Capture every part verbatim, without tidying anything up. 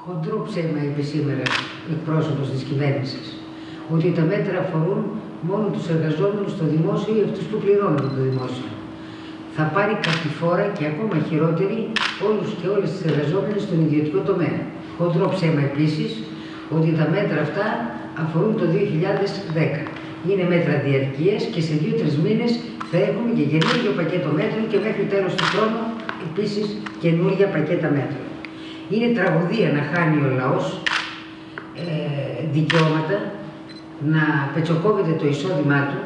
Χοντρό ψέμα είπε σήμερα εκπρόσωπος της κυβέρνησης, ότι τα μέτρα αφορούν μόνο τους εργαζόμενους στο δημόσιο ή αυτούς που πληρώνουν το δημόσιο. Θα πάρει κατηφόρα και ακόμα χειρότερη όλους και όλες τις εργαζόμενες στον ιδιωτικό τομέα. Χοντρό ψέμα επίσης ότι τα μέτρα αυτά αφορούν το δύο χιλιάδες δέκα. Είναι μέτρα διαρκείας και σε δύο-τρεις μήνες θα έχουμε και καινούργιο πακέτο μέτρων και μέχρι τέλος του χρόνου επίσης καινούργια πακέτα μέτρων. Είναι τραγωδία να χάνει ο λαός ε, δικαιώματα, να πετσοκόβεται το εισόδημά του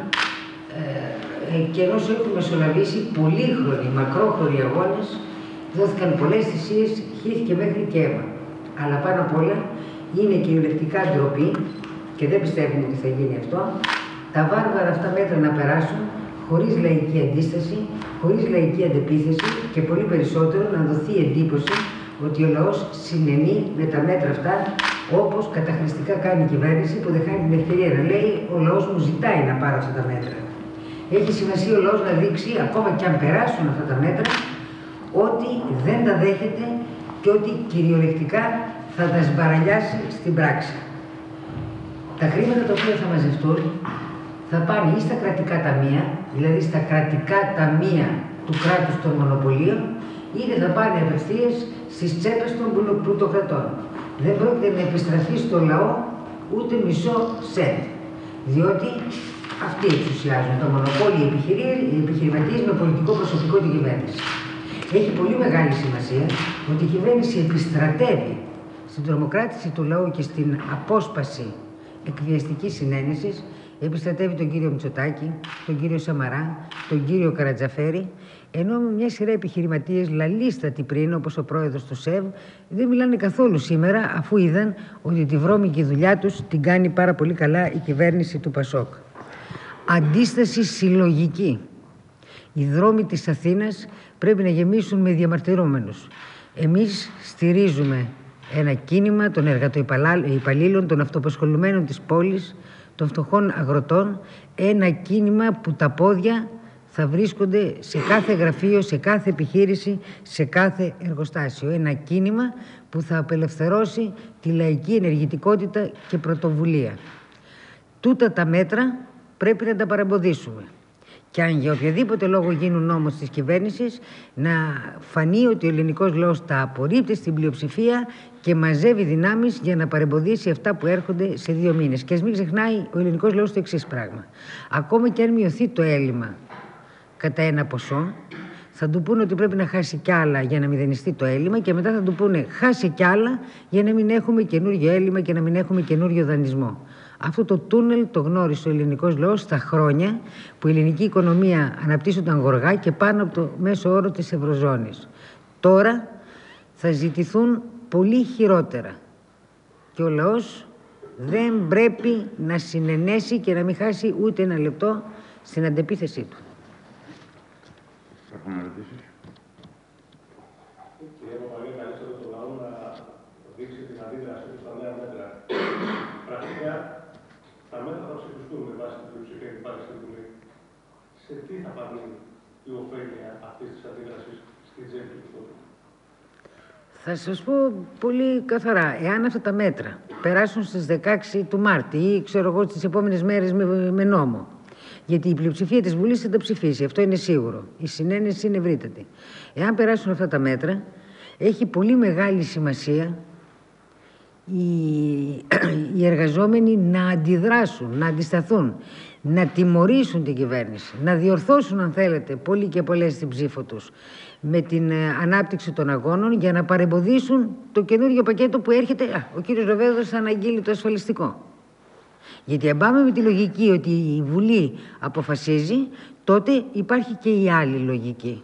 ε, και ενώ έχουμε μεσολαβήσει πολύχρονοι, μακρόχρονοι αγώνες, δόθηκαν πολλές θυσίες, χύθηκε μέχρι και αίμα. Αλλά πάνω απ' όλα είναι κυριολεκτικά ντροπή και δεν πιστεύουμε ότι θα γίνει αυτό, τα βάρβαρα αυτά μέτρα να περάσουν χωρίς λαϊκή αντίσταση, χωρίς λαϊκή αντεπίθεση και πολύ περισσότερο να δοθεί εντύπωση ότι ο λαός συνενεί με τα μέτρα αυτά, όπως καταχρηστικά κάνει η κυβέρνηση που δεν χάνει την ευκαιρία να λέει ο λαός μου ζητάει να πάρω αυτά τα μέτρα. Έχει σημασία ο λαός να δείξει, ακόμα και αν περάσουν αυτά τα μέτρα, ότι δεν τα δέχεται και ότι κυριολεκτικά θα τα σμπαραλιάσει στην πράξη. Τα χρήματα τα οποία θα μαζευτούν θα πάνε ή στα κρατικά ταμεία, δηλαδή στα κρατικά ταμεία του κράτους των μονοπωλίων, είτε θα πάνε απευθείας στις τσέπες των πλουτοκρατών. Δεν πρόκειται να επιστραφεί στο λαό ούτε μισό σέντ, διότι αυτοί εξουσιάζουν τα μονοπόλια, οι επιχειρηματίες με πολιτικό προσωπικό την κυβέρνηση. Έχει πολύ μεγάλη σημασία ότι η κυβέρνηση επιστρατεύει στην τρομοκράτηση του λαού και στην απόσπαση εκβιαστικής συνένεσης, επιστρατεύει τον κύριο Μητσοτάκη, τον κύριο Σαμαρά, τον κύριο Καρατζαφέρη, ενώ μια σειρά επιχειρηματίες λαλίστατοι πριν, όπως ο πρόεδρος του ΣΕΒ, δεν μιλάνε καθόλου σήμερα, αφού είδαν ότι τη βρώμικη δουλειά τους την κάνει πάρα πολύ καλά η κυβέρνηση του Πασόκ. Αντίσταση συλλογική. Οι δρόμοι της Αθήνας πρέπει να γεμίσουν με διαμαρτυρόμενους. Εμείς στηρίζουμε ένα κίνημα των εργατοϊπαλλήλων, των αυτοαπασχολουμένων της πόλης, των φτωχών αγροτών, ένα κίνημα που τα πόδια θα βρίσκονται σε κάθε γραφείο, σε κάθε επιχείρηση, σε κάθε εργοστάσιο. Ένα κίνημα που θα απελευθερώσει τη λαϊκή ενεργητικότητα και πρωτοβουλία. Τούτα τα μέτρα πρέπει να τα παρεμποδίσουμε. Και αν για οποιαδήποτε λόγο γίνουν νόμος της κυβέρνησης, να φανεί ότι ο ελληνικός λαός τα απορρίπτει στην πλειοψηφία και μαζεύει δυνάμεις για να παρεμποδίσει αυτά που έρχονται σε δύο μήνες. Και ας μην ξεχνάει ο ελληνικός λαός το εξής πράγμα. Ακόμα και αν μειωθεί το έλλειμμα κατά ένα ποσό, θα του πούνε ότι πρέπει να χάσει κι άλλα για να μηδενιστεί το έλλειμμα και μετά θα του πούνε χάσει κι άλλα για να μην έχουμε καινούριο έλλειμμα και να μην έχουμε καινούριο δανεισμό. Αυτό το τούνελ το γνώρισε ο ελληνικός λαός στα χρόνια που η ελληνική οικονομία αναπτύσσονταν γοργά και πάνω από το μέσο όρο της Ευρωζώνης. Τώρα θα ζητηθούν πολύ χειρότερα και ο λαός δεν πρέπει να συνενέσει και να μην χάσει ούτε ένα λεπτό στην αντεπίθεσή του. Έχουμε ερωτήσεις. Κύριε Παπαλή, καλύτερο το λαό να δείξει την αντίδρασή του στα νέα μέτρα. Πρακτικά, τα μέτρα θα ψηφιστούν με βάση την πλειοψηφία που υπάρχει στην Βουλή. Σε τι θα φανεί η ωφέλεια αυτή τη αντίδραση στην τσέπη του τόπου? Θα σας πω πολύ καθαρά, εάν αυτά τα μέτρα περάσουν στις δεκαέξι του Μάρτη ή ξέρω εγώ στις επόμενες μέρες με, με νόμο, γιατί η πλειοψηφία της Βουλής θα τα ψηφίσει, αυτό είναι σίγουρο. Η συνένεση είναι ευρύτατη. Εάν περάσουν αυτά τα μέτρα, έχει πολύ μεγάλη σημασία οι, οι εργαζόμενοι να αντιδράσουν, να αντισταθούν, να τιμωρήσουν την κυβέρνηση, να διορθώσουν, αν θέλετε, πολλοί και πολλές την ψήφο τους με την ανάπτυξη των αγώνων για να παρεμποδίσουν το καινούργιο πακέτο που έρχεται. Α, ο κύριος Ροβέδος θα αναγγείλει το ασφαλιστικό. Γιατί αν πάμε με τη λογική ότι η Βουλή αποφασίζει, τότε υπάρχει και η άλλη λογική.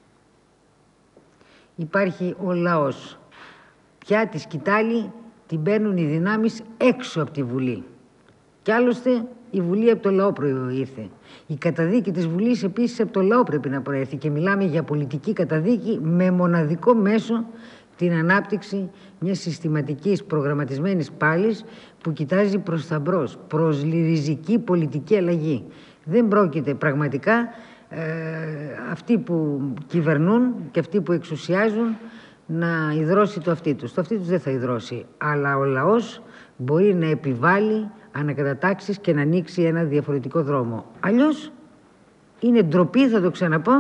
Υπάρχει ο λαός. Πια τη σκητάλη την παίρνουν οι δυνάμεις έξω από τη Βουλή. Κι άλλωστε η Βουλή από το λαό προήρθε. Η καταδίκη της Βουλής επίσης από το λαό πρέπει να προέρθει και μιλάμε για πολιτική καταδίκη με μοναδικό μέσο την ανάπτυξη μιας συστηματικής προγραμματισμένης πάλης που κοιτάζει προς τα μπρος, προς ριζική πολιτική αλλαγή. Δεν πρόκειται πραγματικά ε, αυτοί που κυβερνούν και αυτοί που εξουσιάζουν να υδρώσει το αυτί τους. Το αυτί τους δεν θα υδρώσει, αλλά ο λαός μπορεί να επιβάλλει ανακατατάξεις και να ανοίξει ένα διαφορετικό δρόμο. Αλλιώς είναι ντροπή, θα το ξαναπώ,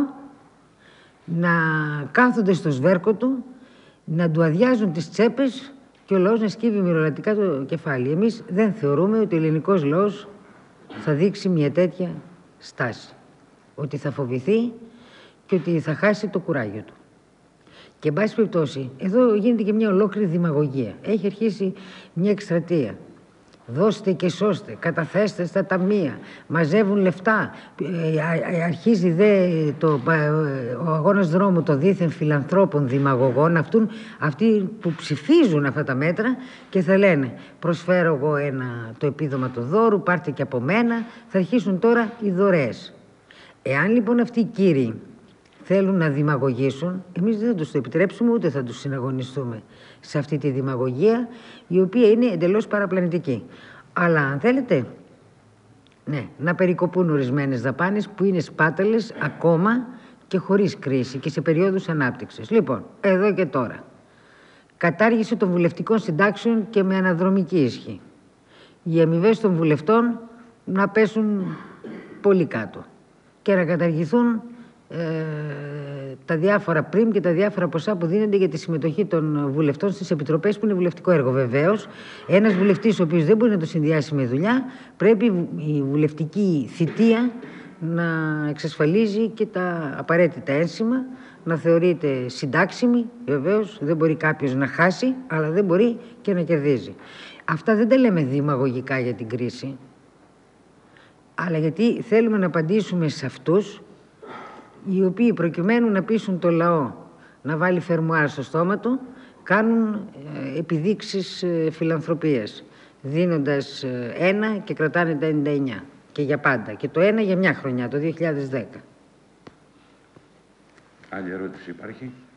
να κάθονται στο σβέρκο του, να του αδειάζουν τις τσέπες και ο λαός να σκύβει μυρωδικά το κεφάλι. Εμείς δεν θεωρούμε ότι ο ελληνικός λαός θα δείξει μια τέτοια στάση. Ότι θα φοβηθεί και ότι θα χάσει το κουράγιο του. Και εν πάση περιπτώσει, εδώ γίνεται και μια ολόκληρη δημαγωγία. Έχει αρχίσει μια εκστρατεία. Δώστε και σώστε, καταθέστε στα ταμεία, μαζεύουν λεφτά. Ε, αρχίζει δε το, ο αγώνας δρόμου των δίθεν φιλανθρώπων δημαγωγών, αυτούν, αυτοί που ψηφίζουν αυτά τα μέτρα και θα λένε προσφέρω εγώ ένα, το επίδομα του δώρου, πάρτε και από μένα, θα αρχίσουν τώρα οι δωρεές. Εάν λοιπόν αυτοί οι κύριοι θέλουν να δημαγωγήσουν, εμείς δεν θα τους το επιτρέψουμε ούτε θα τους συναγωνιστούμε σε αυτή τη δημαγωγία, η οποία είναι εντελώς παραπλανητική. Αλλά αν θέλετε, ναι, να περικοπούν ορισμένες δαπάνες που είναι σπάταλες ακόμα και χωρίς κρίση και σε περίοδους ανάπτυξης. Λοιπόν, εδώ και τώρα, κατάργηση των βουλευτικών συντάξεων και με αναδρομική ισχύ. Οι αμοιβές των βουλευτών να πέσουν πολύ κάτω και να καταργηθούν Ε, τα διάφορα πριμ και τα διάφορα ποσά που δίνονται για τη συμμετοχή των βουλευτών στις επιτροπές, που είναι βουλευτικό έργο βεβαίως. Ένας βουλευτής ο οποίος δεν μπορεί να το συνδυάσει με δουλειά, πρέπει η βουλευτική θητεία να εξασφαλίζει και τα απαραίτητα ένσημα, να θεωρείται συντάξιμη, βεβαίως δεν μπορεί κάποιος να χάσει, αλλά δεν μπορεί και να κερδίζει. Αυτά δεν τα λέμε δημαγωγικά για την κρίση, αλλά γιατί θέλουμε να απαντήσουμε σε αυτούς οι οποίοι προκειμένου να πείσουν το λαό να βάλει φερμουάρ στο στόμα του, κάνουν ε, επιδείξεις ε, φιλανθρωπίας, δίνοντας ε, ένα και κρατάνε τα ενενήντα εννιά και για πάντα. Και το ένα για μια χρονιά, το δύο χιλιάδες δέκα. Άλλη ερώτηση υπάρχει?